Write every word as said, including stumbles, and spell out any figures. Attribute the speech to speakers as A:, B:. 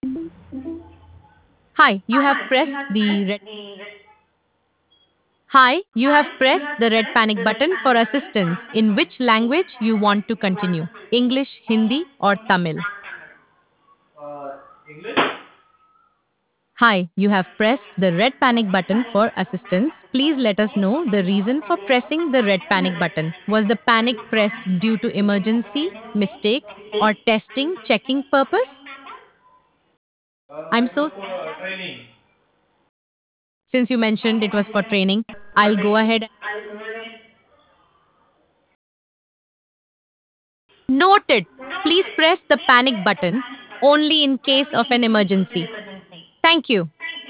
A: Hi, you have pressed the red Hi, you have pressed the red panic button for assistance in which language you want to continue. English, Hindi or Tamil.
B: Uh, English?
A: Hi, you have pressed the red panic button for assistance. Please let us know the reason for pressing the red panic button. Was the panic pressed due to emergency, mistake, or testing, checking purpose?
B: Uh,
A: I'm
B: it was
A: so
B: for uh, training.
A: Since you mentioned it was for training, I'll go ahead. Noted. Please press the panic button only in case of an emergency. Thank you.